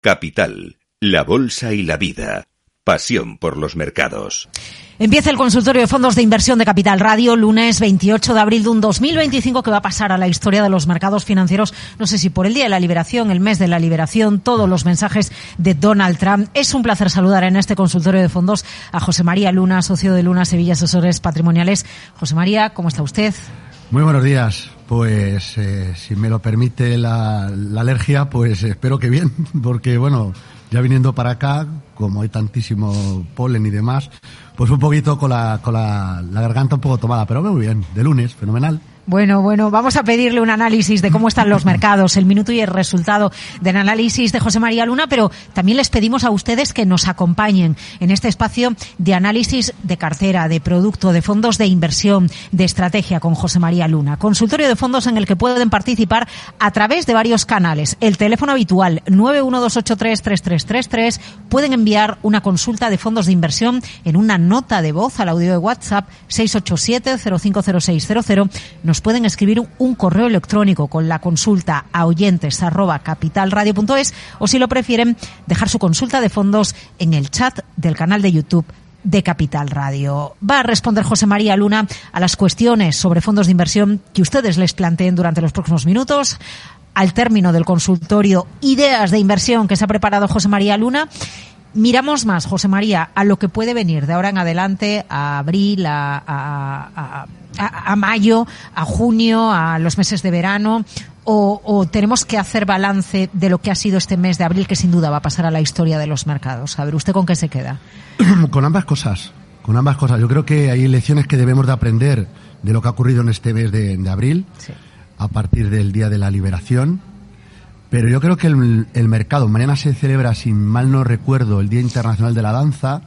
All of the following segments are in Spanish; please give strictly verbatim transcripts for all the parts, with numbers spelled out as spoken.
Capital, la bolsa y la vida. Pasión por los mercados. Empieza el consultorio de fondos de inversión de Capital Radio, lunes veintiocho de abril de un dos mil veinticinco que va a pasar a la historia de los mercados financieros. No sé si por el Día de la Liberación, el mes de la liberación, todos los mensajes de Donald Trump. Es un placer saludar en este consultorio de fondos a José María Luna, socio de Luna Sevilla Asesores Patrimoniales. José María, ¿cómo está usted? Muy buenos días. Pues eh, si me lo permite la, la alergia, pues espero que bien, porque bueno, ya viniendo para acá, como hay tantísimo polen y demás, pues un poquito con la con la, la garganta un poco tomada, pero muy bien, de lunes, fenomenal. Bueno, bueno, vamos a pedirle un análisis de cómo están los mercados, el minuto y el resultado del análisis de José María Luna, pero también les pedimos a ustedes que nos acompañen en este espacio de análisis de cartera, de producto, de fondos de inversión, de estrategia con José María Luna. Consultorio de fondos en el que pueden participar a través de varios canales. El teléfono habitual nueve uno dos ocho tres tres tres tres tres. Pueden enviar una consulta de fondos de inversión en una nota de voz al audio de WhatsApp seis ocho siete cero cinco cero seis cero cero. Nos pueden escribir un correo electrónico con la consulta a oyentes arroba capitalradio punto es o, si lo prefieren, dejar su consulta de fondos en el chat del canal de YouTube de Capital Radio. Va a responder José María Luna a las cuestiones sobre fondos de inversión que ustedes les planteen durante los próximos minutos. Al término del consultorio Ideas de Inversión que se ha preparado José María Luna, miramos más, José María, a lo que puede venir de ahora en adelante, a abril, a, a, a, a, a mayo, a junio, a los meses de verano, o, o tenemos que hacer balance de lo que ha sido este mes de abril, que sin duda va a pasar a la historia de los mercados. A ver, ¿usted con qué se queda? Con ambas cosas, con ambas cosas. Yo creo que hay lecciones que debemos de aprender de lo que ha ocurrido en este mes de, de abril, sí, a partir del Día de la Liberación. Pero yo creo que el, el mercado, mañana se celebra, si mal no recuerdo, el Día Internacional de la Danza,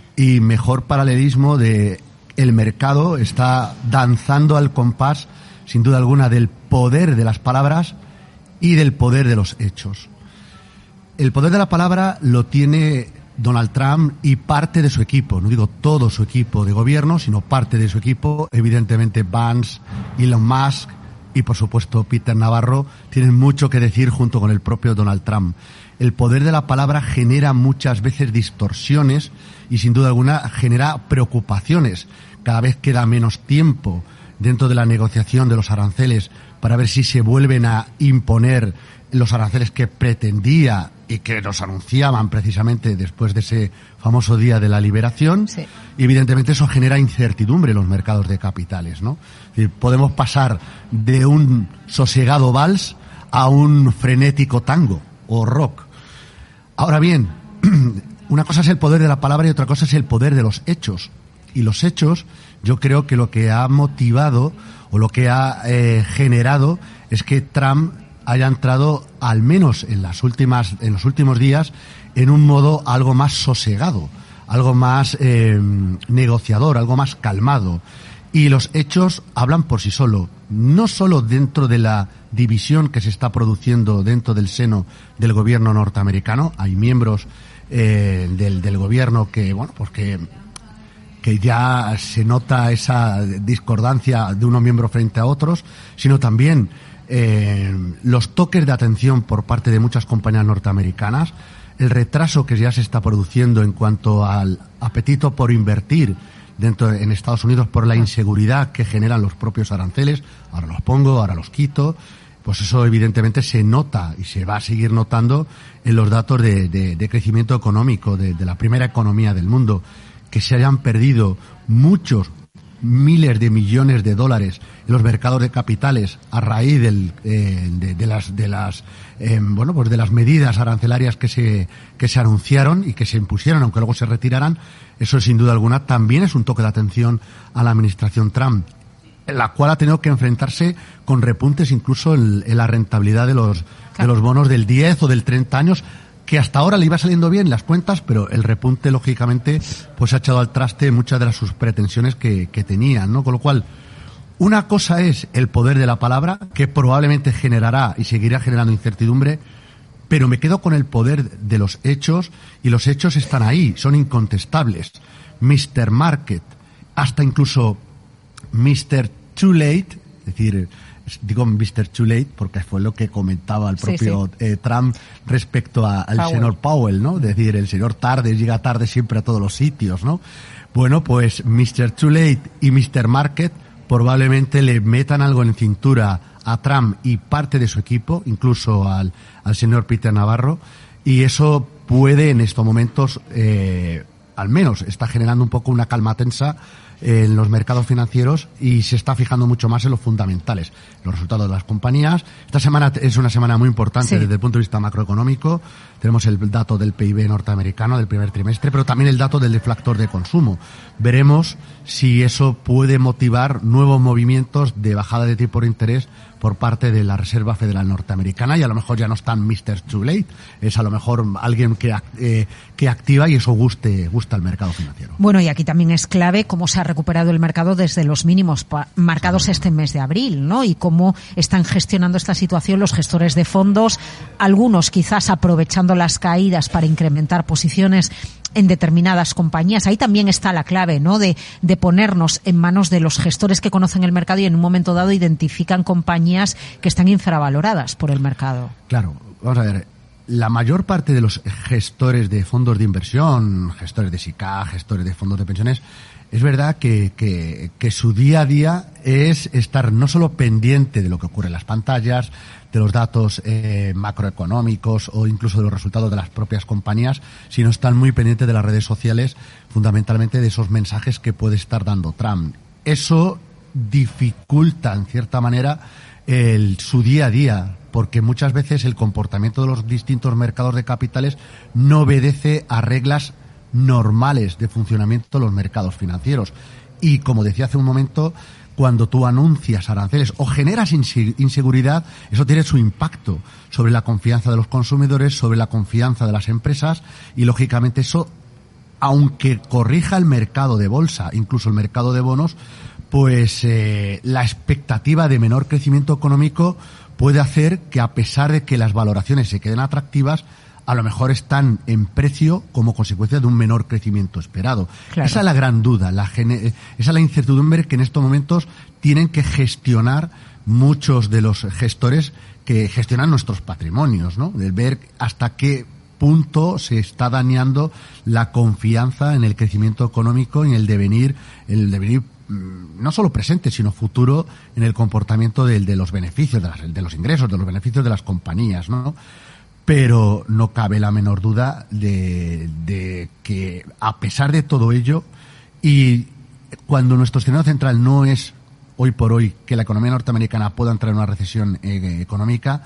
y mejor paralelismo de el mercado está danzando al compás, sin duda alguna, del poder de las palabras y del poder de los hechos. El poder de la palabra lo tiene Donald Trump y parte de su equipo, no digo todo su equipo de gobierno, sino parte de su equipo, evidentemente Vance, Elon Musk, y por supuesto Peter Navarro, tienen mucho que decir junto con el propio Donald Trump. El poder de la palabra genera muchas veces distorsiones y sin duda alguna genera preocupaciones. Cada vez queda menos tiempo dentro de la negociación de los aranceles para ver si se vuelven a imponer los aranceles que pretendía y que nos anunciaban precisamente después de ese famoso Día de la Liberación. Sí. Y evidentemente eso genera incertidumbre en los mercados de capitales, ¿no? Es decir, podemos pasar de un sosegado vals a un frenético tango o rock. Ahora bien, una cosa es el poder de la palabra y otra cosa es el poder de los hechos. Y los hechos, yo creo que lo que ha motivado o lo que ha eh, generado es que Trump haya entrado, al menos en las últimas, en los últimos días, en un modo algo más sosegado, algo más eh, negociador, algo más calmado. Y los hechos hablan por sí solo, no solo dentro de la división que se está produciendo dentro del seno del gobierno norteamericano. Hay miembros eh, del, del gobierno que, bueno, pues que, que ya se nota esa discordancia de unos miembros frente a otros, sino también Eh, los toques de atención por parte de muchas compañías norteamericanas, el retraso que ya se está produciendo en cuanto al apetito por invertir dentro de, en Estados Unidos por la inseguridad que generan los propios aranceles. Ahora los pongo, ahora los quito. Pues eso evidentemente se nota y se va a seguir notando en los datos de, de, de crecimiento económico de, de la primera economía del mundo, que se hayan perdido muchos miles de millones de dólares en los mercados de capitales a raíz del, eh, de, de las de las eh, bueno pues de las medidas arancelarias que se que se anunciaron y que se impusieron, aunque luego se retiraran. Eso sin duda alguna también es un toque de atención a la administración Trump, la cual ha tenido que enfrentarse con repuntes incluso en, en la rentabilidad de los de los bonos del diez o del treinta años, que hasta ahora le iba saliendo bien las cuentas, pero el repunte, lógicamente, pues ha echado al traste muchas de las sus pretensiones que, que tenían, ¿no? Con lo cual, una cosa es el poder de la palabra, que probablemente generará y seguirá generando incertidumbre, pero me quedo con el poder de los hechos, y los hechos están ahí, son incontestables. mister Market, hasta incluso mister Too Late, es decir, digo mister Too Late porque fue lo que comentaba el propio sí, sí. Eh, Trump respecto a, al Powell. señor Powell, ¿no? Es decir, el señor tarde llega tarde siempre a todos los sitios, ¿no? Bueno, pues mister Too Late y mister Market probablemente le metan algo en cintura a Trump y parte de su equipo, incluso al, al señor Peter Navarro, y eso puede en estos momentos, eh, al menos está generando un poco una calma tensa en los mercados financieros y se está fijando mucho más en los fundamentales, los resultados de las compañías. Esta semana es una semana muy importante sí. desde el punto de vista macroeconómico. Tenemos el dato del P I B norteamericano del primer trimestre, pero también el dato del deflactor de consumo. Veremos si eso puede motivar nuevos movimientos de bajada de tipo de interés por parte de la Reserva Federal Norteamericana, y a lo mejor ya no están mister Too Late, es a lo mejor alguien que, eh, que activa y eso guste, gusta al mercado financiero. Bueno, y aquí también es clave cómo se ha recuperado el mercado desde los mínimos marcados este mes de abril, ¿no? Y cómo están gestionando esta situación los gestores de fondos, algunos quizás aprovechando las caídas para incrementar posiciones en determinadas compañías. Ahí también está la clave, ¿no? De, de ponernos en manos de los gestores que conocen el mercado y en un momento dado identifican compañías que están infravaloradas por el mercado. Claro, vamos a ver. La mayor parte de los gestores de fondos de inversión, gestores de S I C A, gestores de fondos de pensiones, es verdad que, que, que su día a día es estar no solo pendiente de lo que ocurre en las pantallas, de los datos eh, macroeconómicos o incluso de los resultados de las propias compañías, sino están muy pendientes de las redes sociales, fundamentalmente de esos mensajes que puede estar dando Trump. Eso dificulta, en cierta manera, el, su día a día, porque muchas veces el comportamiento de los distintos mercados de capitales no obedece a reglas normales de funcionamiento de los mercados financieros. Y como decía hace un momento, cuando tú anuncias aranceles o generas inseguridad, eso tiene su impacto sobre la confianza de los consumidores, sobre la confianza de las empresas, y lógicamente eso, aunque corrija el mercado de bolsa, incluso el mercado de bonos, pues eh, la expectativa de menor crecimiento económico puede hacer que, a pesar de que las valoraciones se queden atractivas, a lo mejor están en precio como consecuencia de un menor crecimiento esperado. Claro. Esa es la gran duda, la gene- esa es la incertidumbre que en estos momentos tienen que gestionar muchos de los gestores que gestionan nuestros patrimonios, ¿no? De ver hasta qué punto se está dañando la confianza en el crecimiento económico y en el devenir, el devenir no solo presente, sino futuro en el comportamiento de, de los beneficios, de, las, de los ingresos, de los beneficios de las compañías, ¿no? Pero no cabe la menor duda de, de que, a pesar de todo ello, y cuando nuestro escenario central no es hoy por hoy que la economía norteamericana pueda entrar en una recesión eh, económica,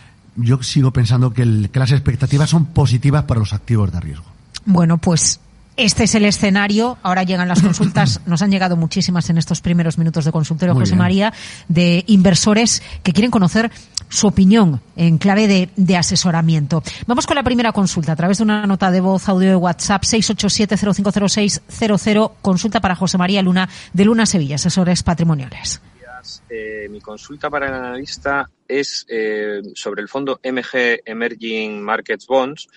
yo sigo pensando que, el, que las expectativas son positivas para los activos de riesgo. Bueno, pues este es el escenario. Ahora llegan las consultas. Nos han llegado muchísimas en estos primeros minutos de consultorio, Muy José bien. María, de inversores que quieren conocer su opinión en clave de, de asesoramiento. Vamos con la primera consulta a través de una nota de voz, audio de WhatsApp, seis ocho siete cero cinco cero seis cero cero. Consulta para José María Luna, de Luna Sevilla, asesores patrimoniales. Eh, mi consulta para el analista es eh, sobre el fondo M G Emerging Markets Bonds,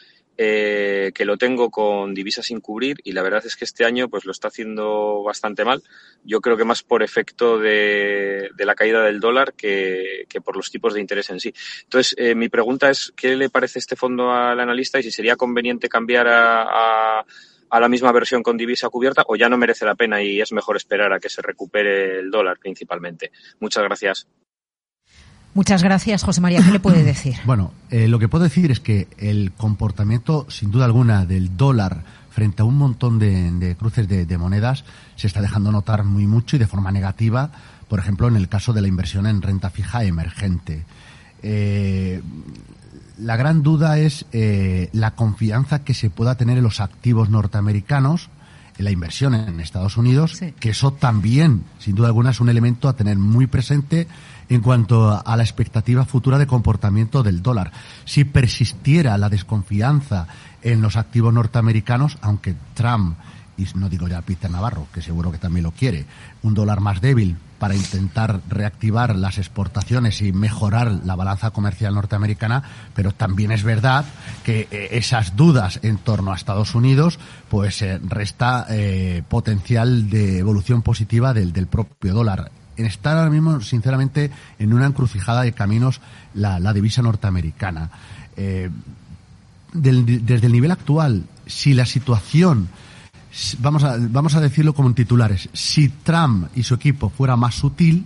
eh, que lo tengo con divisas sin cubrir, y la verdad es que este año pues lo está haciendo bastante mal. Yo creo que más por efecto de, de la caída del dólar que, que por los tipos de interés en sí. Entonces, eh, mi pregunta es, ¿qué le parece este fondo al analista y si sería conveniente cambiar a, a, a la misma versión con divisa cubierta, o ya no merece la pena y es mejor esperar a que se recupere el dólar principalmente? Muchas gracias. Muchas gracias, José María. ¿Qué le puede decir? Bueno, eh, lo que puedo decir es que el comportamiento, sin duda alguna, del dólar frente a un montón de, de cruces de, de monedas se está dejando notar muy mucho y de forma negativa, por ejemplo, en el caso de la inversión en renta fija emergente. Eh, la gran duda es eh, la confianza que se pueda tener en los activos norteamericanos, en la inversión en Estados Unidos, sí. que eso también, sin duda alguna, es un elemento a tener muy presente en cuanto a la expectativa futura de comportamiento del dólar. Si persistiera la desconfianza en los activos norteamericanos, aunque Trump, y no digo ya Peter Navarro, que seguro que también lo quiere, un dólar más débil para intentar reactivar las exportaciones y mejorar la balanza comercial norteamericana, pero también es verdad que eh, esas dudas en torno a Estados Unidos pues eh, resta eh, potencial de evolución positiva del, del propio dólar. está ahora mismo, sinceramente, en una encrucijada de caminos la, la divisa norteamericana. Eh, del, desde el nivel actual, si la situación, vamos a, vamos a decirlo como en titulares, si Trump y su equipo fuera más sutil,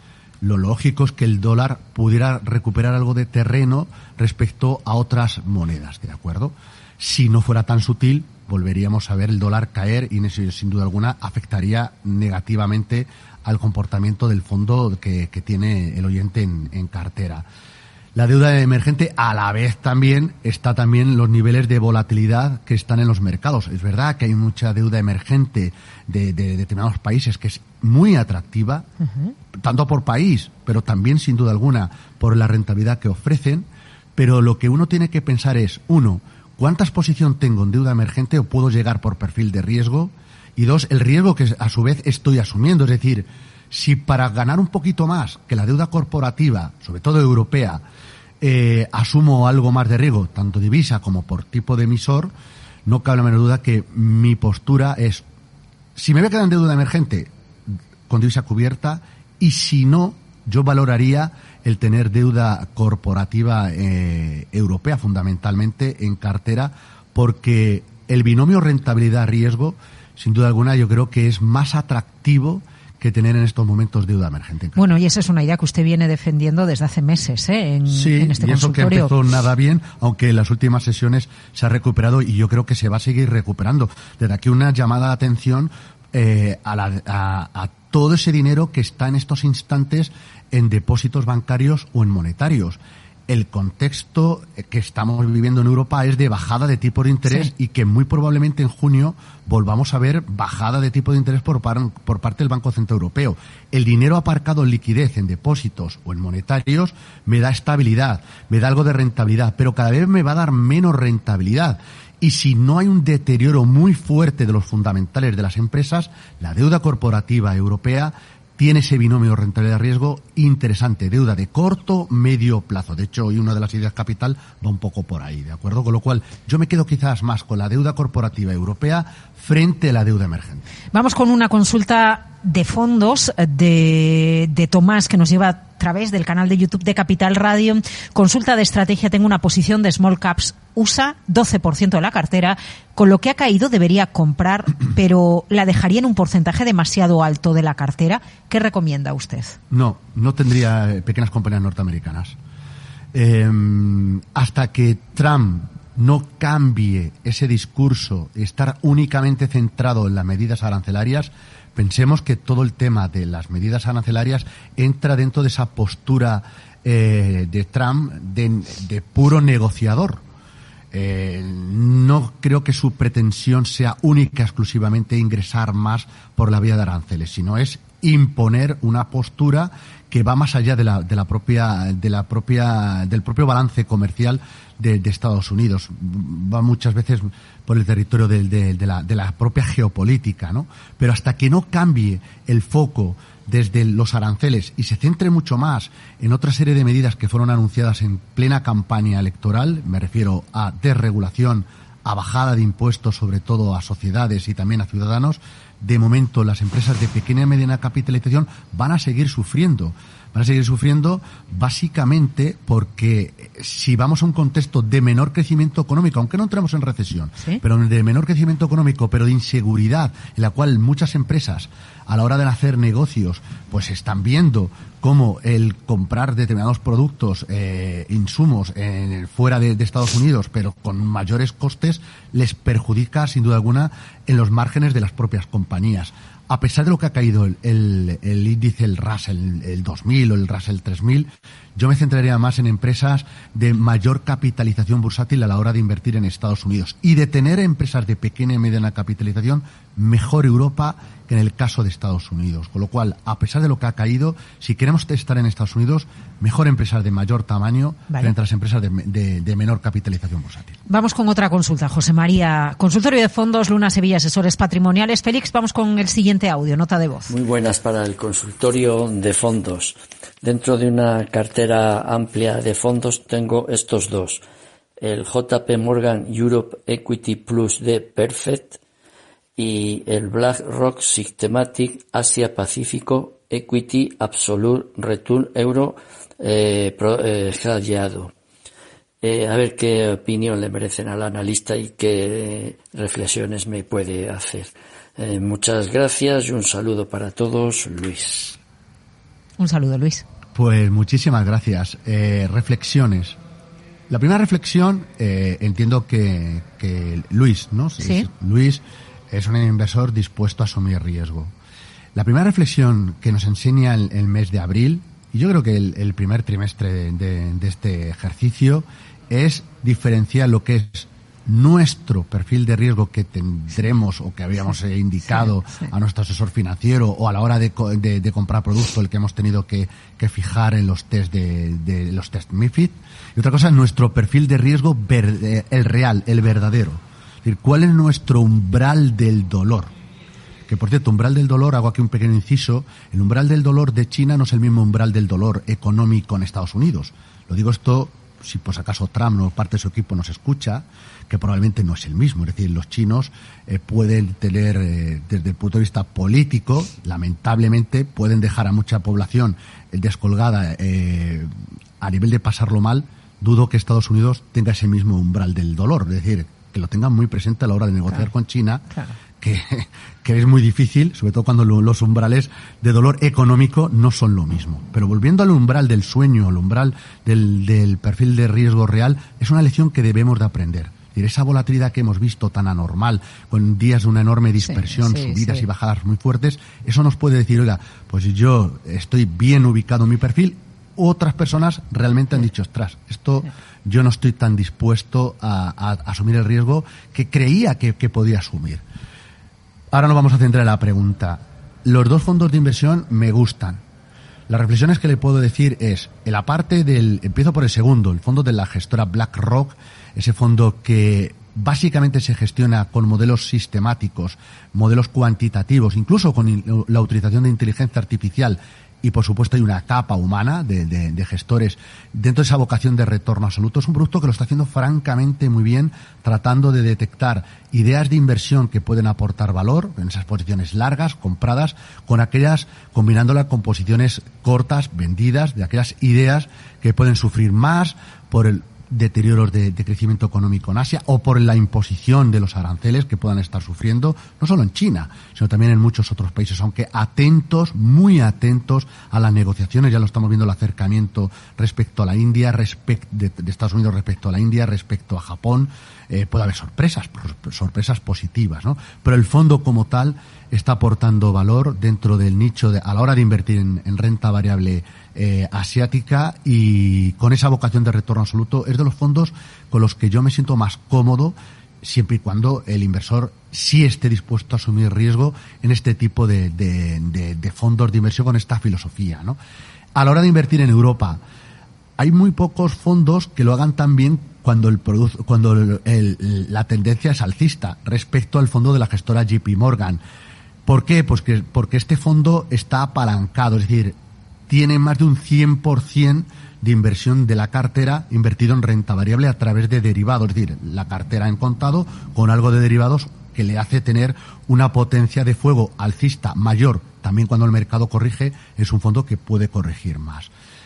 lo lógico es que el dólar pudiera recuperar algo de terreno respecto a otras monedas, ¿de acuerdo? Si no fuera tan sutil, volveríamos a ver el dólar caer y eso, sin duda alguna, afectaría negativamente al comportamiento del fondo que, que tiene el oyente en, en cartera. La deuda emergente, a la vez también, está también los niveles de volatilidad que están en los mercados. Es verdad que hay mucha deuda emergente de, de, de determinados países que es muy atractiva, uh-huh. tanto por país, pero también, sin duda alguna, por la rentabilidad que ofrecen. Pero lo que uno tiene que pensar es, uno, ¿cuánta exposición tengo en deuda emergente o puedo llegar por perfil de riesgo? Y dos, el riesgo que a su vez estoy asumiendo. Es decir, si para ganar un poquito más que la deuda corporativa, sobre todo europea, eh, asumo algo más de riesgo, tanto divisa como por tipo de emisor, no cabe la menor duda que mi postura es, si me voy a quedar en deuda emergente, con divisa cubierta, y si no, yo valoraría el tener deuda corporativa eh, europea, fundamentalmente en cartera, porque el binomio rentabilidad-riesgo, sin duda alguna, yo creo que es más atractivo que tener en estos momentos deuda emergente. Bueno, y esa es una idea que usted viene defendiendo desde hace meses, ¿eh? En, sí, en este y eso que consultorio. empezó nada bien, aunque en las últimas sesiones se ha recuperado y yo creo que se va a seguir recuperando. Desde aquí una llamada de atención eh, a, la, a, a todo ese dinero que está en estos instantes en depósitos bancarios o en monetarios. El contexto que estamos viviendo en Europa es de bajada de tipo de interés, sí. y que muy probablemente en junio volvamos a ver bajada de tipo de interés por, par, por parte del Banco Central Europeo. El dinero aparcado en liquidez, en depósitos o en monetarios, me da estabilidad, me da algo de rentabilidad, pero cada vez me va a dar menos rentabilidad. Y si no hay un deterioro muy fuerte de los fundamentales de las empresas, la deuda corporativa europea tiene ese binomio rentabilidad-riesgo interesante, deuda de corto, medio plazo. De hecho, hoy una de las ideas capital va un poco por ahí, ¿de acuerdo? Con lo cual, yo me quedo quizás más con la deuda corporativa europea frente a la deuda emergente. Vamos con una consulta de fondos de, de Tomás, que nos lleva a través del canal de YouTube de Capital Radio. Consulta de estrategia: tengo una posición de small caps U S A, doce por ciento de la cartera. Con lo que ha caído debería comprar, pero la dejaría en un porcentaje demasiado alto de la cartera. ¿Qué recomienda usted? No, no tendría pequeñas compañías norteamericanas. Eh, hasta que Trump no cambie ese discurso, estar únicamente centrado en las medidas arancelarias, pensemos que todo el tema de las medidas arancelarias entra dentro de esa postura eh, de Trump de, de puro negociador. Eh, no creo que su pretensión sea única exclusivamente ingresar más por la vía de aranceles, sino es imponer una postura que va más allá de la, de la propia, de la propia, del propio balance comercial de, de Estados Unidos. Va muchas veces por el territorio de, de, de, la, de la propia geopolítica, ¿no? Pero hasta que no cambie el foco desde los aranceles y se centre mucho más en otra serie de medidas que fueron anunciadas en plena campaña electoral, me refiero a desregulación, a bajada de impuestos, sobre todo a sociedades y también a ciudadanos, de momento las empresas de pequeña y mediana capitalización van a seguir sufriendo. Van a seguir sufriendo básicamente porque si vamos a un contexto de menor crecimiento económico, aunque no entremos en recesión, ¿sí?, pero de menor crecimiento económico, pero de inseguridad, en la cual muchas empresas a la hora de hacer negocios pues están viendo cómo el comprar determinados productos, eh, insumos en, fuera de, de Estados Unidos, pero con mayores costes, les perjudica sin duda alguna en los márgenes de las propias compañías. A pesar de lo que ha caído el, el, el índice, el Russell, el dos mil o el Russell tres mil, yo me centraría más en empresas de mayor capitalización bursátil a la hora de invertir en Estados Unidos. Y de tener empresas de pequeña y mediana capitalización, mejor Europa que en el caso de Estados Unidos. Con lo cual, a pesar de lo que ha caído, si queremos estar en Estados Unidos, mejor empresas de mayor tamaño, vale, frente a las empresas de, de, de menor capitalización bursátil. Vamos con otra consulta, José María. Consultorio de fondos, Luna Sevilla, asesores patrimoniales. Félix, vamos con el siguiente audio, nota de voz. Muy buenas para el consultorio de fondos. Dentro de una cartera amplia de fondos tengo estos dos. El J P Morgan Europe Equity Plus de Perfect y el BlackRock Systematic Asia Pacífico Equity Absolute Return Euro eh, pro, eh, Hedgeado. Eh, a ver qué opinión le merecen al analista y qué reflexiones me puede hacer. Eh, muchas gracias y un saludo para todos, Luis. Un saludo, Luis. Pues muchísimas gracias. Eh, reflexiones. La primera reflexión, eh, entiendo que, que Luis, ¿no? Sí. Luis es un inversor dispuesto a asumir riesgo. La primera reflexión que nos enseña el, el mes de abril, y yo creo que el, el primer trimestre de, de, de este ejercicio, es diferenciar lo que es nuestro perfil de riesgo que tendremos o que habíamos eh, indicado sí, sí. a nuestro asesor financiero o a la hora de, de, de comprar producto, el que hemos tenido que, que fijar en los test de, de los test MiFID. Y otra cosa es nuestro perfil de riesgo ver, el real, el verdadero. Es decir, ¿cuál es nuestro umbral del dolor? Que, por cierto, umbral del dolor, hago aquí un pequeño inciso, el umbral del dolor de China no es el mismo umbral del dolor económico en Estados Unidos. Lo digo esto, si por si acaso Trump o parte de su equipo nos escucha, que probablemente no es el mismo. Es decir, los chinos eh, pueden tener, eh, desde el punto de vista político, lamentablemente, pueden dejar a mucha población eh, descolgada eh, a nivel de pasarlo mal. Dudo que Estados Unidos tenga ese mismo umbral del dolor. Es decir, que lo tengan muy presente a la hora de negociar claro, con China, claro. que, que es muy difícil, sobre todo cuando lo, los umbrales de dolor económico no son lo mismo. Pero volviendo al umbral del sueño, al umbral del, del perfil de riesgo real, es una lección que debemos de aprender. Es decir, esa volatilidad que hemos visto tan anormal, con días de una enorme dispersión, sí, sí, subidas sí. y bajadas muy fuertes, eso nos puede decir, oiga, pues yo estoy bien ubicado en mi perfil. Otras personas realmente han dicho, ostras, esto yo no estoy tan dispuesto a, a, a asumir el riesgo que creía que, que podía asumir. Ahora nos vamos a centrar en la pregunta. Los dos fondos de inversión me gustan. Las reflexiones que le puedo decir es, en la parte del, empiezo por el segundo, el fondo de la gestora BlackRock, ese fondo que básicamente se gestiona con modelos sistemáticos, modelos cuantitativos, incluso con la utilización de inteligencia artificial, y por supuesto hay una capa humana de, de, de gestores dentro de esa vocación de retorno absoluto. Es un producto que lo está haciendo francamente muy bien, tratando de detectar ideas de inversión que pueden aportar valor en esas posiciones largas, compradas, con aquellas, combinándolas con posiciones cortas, vendidas, de aquellas ideas que pueden sufrir más por el deterioros de, de crecimiento económico en Asia o por la imposición de los aranceles que puedan estar sufriendo, no solo en China, sino también en muchos otros países, aunque atentos, muy atentos a las negociaciones. Ya lo estamos viendo, el acercamiento respecto a la India, respecto de, de Estados Unidos respecto a la India, respecto a Japón. Eh, puede haber sorpresas, sorpresas positivas, ¿no? Pero el fondo como tal está aportando valor dentro del nicho de, a la hora de invertir en, en renta variable eh, asiática, y con esa vocación de retorno absoluto es de los fondos con los que yo me siento más cómodo, siempre y cuando el inversor sí esté dispuesto a asumir riesgo en este tipo de, de, de, de fondos de inversión con esta filosofía, ¿no? A la hora de invertir en Europa, hay muy pocos fondos que lo hagan tan bien cuando el produ- cuando el, el, la tendencia es alcista respecto al fondo de la gestora J P Morgan. ¿Por qué? Pues que, porque este fondo está apalancado, es decir, tiene más de un cien por ciento de inversión de la cartera invertido en renta variable a través de derivados, es decir, la cartera en contado con algo de derivados que le hace tener una potencia de fuego alcista mayor. También cuando el mercado corrige, es un fondo que puede corregir más.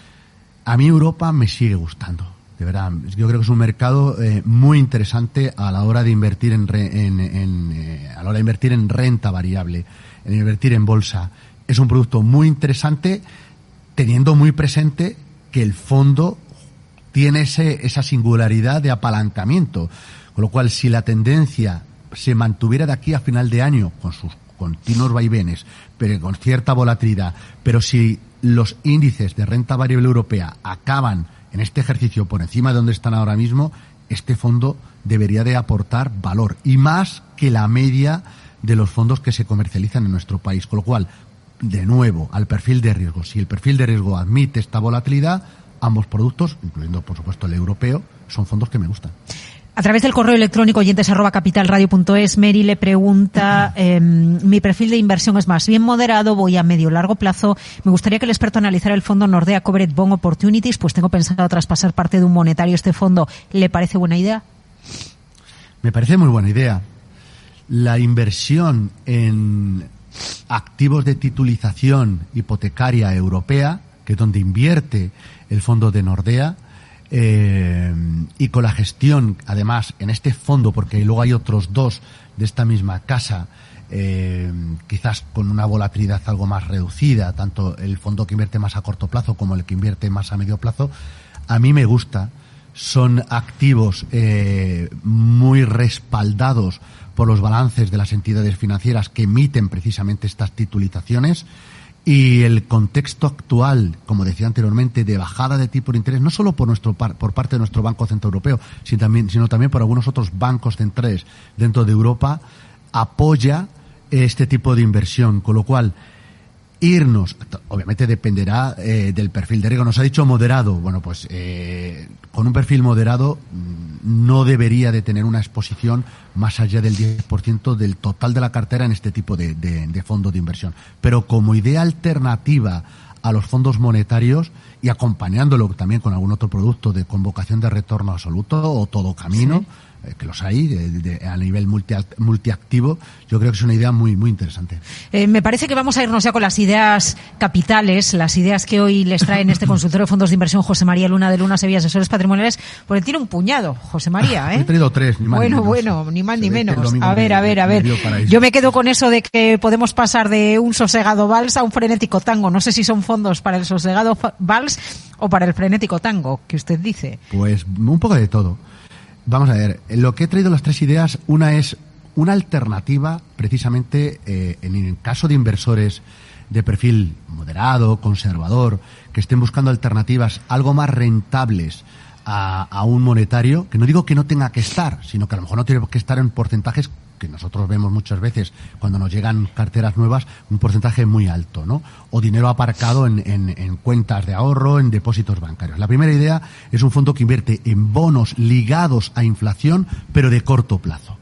A mí Europa me sigue gustando, de verdad. Yo creo que es un mercado eh, muy interesante a la hora de invertir en, re, en, en eh, a la hora de invertir en renta variable, en invertir en bolsa. Es un producto muy interesante, teniendo muy presente que el fondo tiene ese, esa singularidad de apalancamiento, con lo cual si la tendencia se mantuviera de aquí a final de año con sus continuos vaivenes, pero con cierta volatilidad, pero si los índices de renta variable europea acaban en este ejercicio por encima de donde están ahora mismo, este fondo debería de aportar valor, y más que la media de los fondos que se comercializan en nuestro país. Con lo cual, de nuevo, al perfil de riesgo. Si el perfil de riesgo admite esta volatilidad, ambos productos, incluyendo por supuesto el europeo, son fondos que me gustan. A través del correo electrónico oyentes arroba capitalradio punto es, Mary le pregunta, eh, mi perfil de inversión es más bien moderado, voy a medio largo plazo. Me gustaría que el experto analizara el fondo Nordea Covered Bond Opportunities, pues tengo pensado traspasar parte de un monetario este fondo. ¿Le parece buena idea? Me parece muy buena idea. La inversión en activos de titulización hipotecaria europea, que es donde invierte el fondo de Nordea, eh, y con la gestión, además, en este fondo, porque luego hay otros dos de esta misma casa, eh, quizás con una volatilidad algo más reducida, tanto el fondo que invierte más a corto plazo como el que invierte más a medio plazo, a mí me gusta. Son activos eh, muy respaldados por los balances de las entidades financieras que emiten precisamente estas titulizaciones, y el contexto actual, como decía anteriormente, de bajada de tipo de interés, no solo por nuestro par, por parte de nuestro Banco Central Europeo, sino también, sino también por algunos otros bancos centrales dentro de Europa, apoya este tipo de inversión, con lo cual irnos, obviamente dependerá eh, del perfil de riesgo. Nos ha dicho moderado. Bueno, pues eh, con un perfil moderado no debería de tener una exposición más allá del diez por ciento del total de la cartera en este tipo de, de, de fondos de inversión. Pero como idea alternativa a los fondos monetarios y acompañándolo también con algún otro producto de convocación de retorno absoluto o todo camino, sí, que los hay de, de, a nivel multi, multiactivo, yo creo que es una idea muy muy interesante. Eh, me parece que vamos a irnos ya con las ideas capitales, las ideas que hoy les traen este consultorio de fondos de inversión José María Luna de Luna Sevilla Asesores Patrimoniales, porque tiene un puñado, José María, ¿eh? He traído tres, ni más bueno, ni menos. Bueno, ni más Se ni menos. A ver, me, a ver, a ver. Yo me quedo con eso de que podemos pasar de un sosegado vals a un frenético tango. No sé si son fondos para el sosegado vals o para el frenético tango, que usted dice. Pues un poco de todo. Vamos a ver, lo que he traído las tres ideas, una es una alternativa precisamente eh, en el caso de inversores de perfil moderado, conservador, que estén buscando alternativas algo más rentables a, a un monetario, que no digo que no tenga que estar, sino que a lo mejor no tiene que estar en porcentajes que nosotros vemos muchas veces cuando nos llegan carteras nuevas, un porcentaje muy alto, ¿no? O dinero aparcado en, en, en cuentas de ahorro, en depósitos bancarios. La primera idea es un fondo que invierte en bonos ligados a inflación, pero de corto plazo.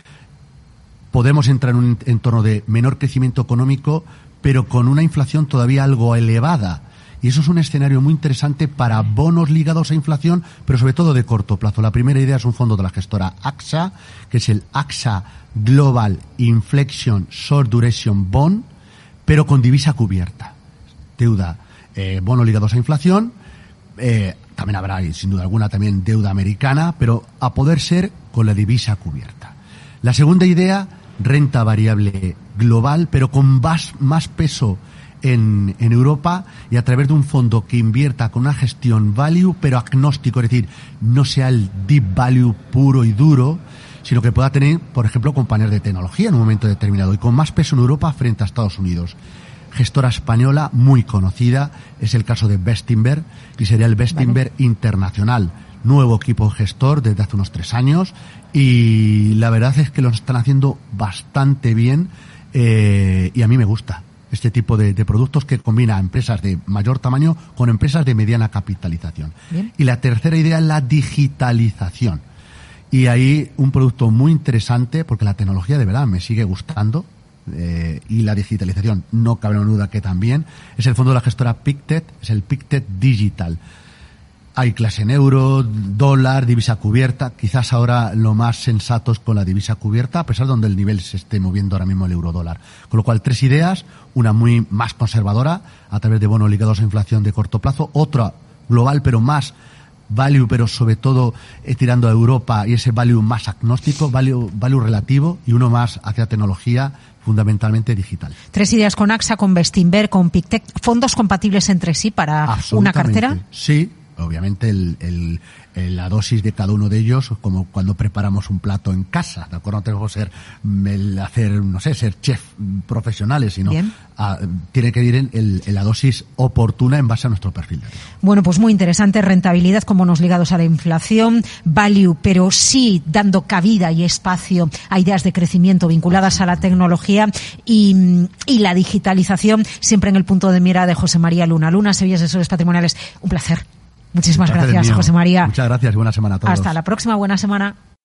Podemos entrar en un entorno de menor crecimiento económico, pero con una inflación todavía algo elevada. Y eso es un escenario muy interesante para bonos ligados a inflación, pero sobre todo de corto plazo. La primera idea es un fondo de la gestora A X A, que es el A X A Global Inflation Short Duration Bond, pero con divisa cubierta. Deuda, eh, bonos ligados a inflación, eh, también habrá, sin duda alguna, también deuda americana, pero a poder ser con la divisa cubierta. La segunda idea, renta variable global, pero con más, más peso En, en Europa, y a través de un fondo que invierta con una gestión value pero agnóstico, es decir, no sea el deep value puro y duro, sino que pueda tener, por ejemplo, compañías de tecnología en un momento determinado y con más peso en Europa frente a Estados Unidos. Gestora española muy conocida, es el caso de Bestinver, y sería el Bestinver vale. Internacional, nuevo equipo gestor desde hace unos tres años, y la verdad es que lo están haciendo bastante bien, eh, y a mí me gusta este tipo de, de productos que combina empresas de mayor tamaño con empresas de mediana capitalización. Bien. Y la tercera idea es la digitalización. Y ahí un producto muy interesante, porque la tecnología de verdad me sigue gustando, eh, y la digitalización no cabe en duda que también, es el fondo de la gestora Pictet, es el Pictet Digital. Hay clase en euro, dólar, divisa cubierta. Quizás ahora lo más sensato es con la divisa cubierta, a pesar de donde el nivel se esté moviendo ahora mismo el euro dólar. Con lo cual, tres ideas, una muy más conservadora, a través de bonos ligados a inflación de corto plazo, otra global, pero más value, pero sobre todo eh, tirando a Europa, y ese value más agnóstico, value, value relativo, y uno más hacia tecnología, fundamentalmente digital. Tres ideas con A X A, con Bestinver, con Pictet, fondos compatibles entre sí para una cartera. Sí. Obviamente el, el, el, la dosis de cada uno de ellos, como cuando preparamos un plato en casa, ¿de acuerdo? No tenemos que ser, el hacer, no sé, ser chef profesionales, sino a, tiene que ir en, el, en la dosis oportuna en base a nuestro perfil. Bueno, pues muy interesante, rentabilidad con bonos ligados a la inflación, value, pero sí dando cabida y espacio a ideas de crecimiento vinculadas a la tecnología y, y la digitalización, siempre en el punto de mira de José María Luna. Luna, Sevilla Asesores Patrimoniales, un placer. Muchísimas gracias, José María. Muchas gracias y buena semana a todos. Hasta la próxima, buena semana.